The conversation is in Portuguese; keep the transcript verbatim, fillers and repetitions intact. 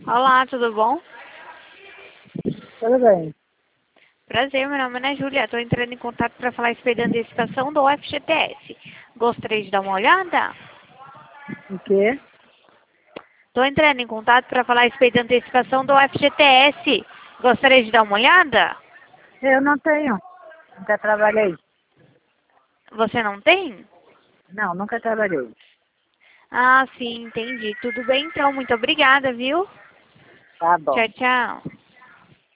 Olá, tudo bom? Tudo bem. Prazer, meu nome é Ana Júlia. Estou entrando em contato para falar a respeito da antecipação do F G T S. Gostaria de dar uma olhada? O quê? Estou entrando em contato para falar a respeito da antecipação do F G T S. Gostaria de dar uma olhada? Eu não tenho. Nunca trabalhei. Você não tem? Não, nunca trabalhei. Ah, sim, entendi. Tudo bem, então. Muito obrigada, viu? Tá bom. Tchau, tchau.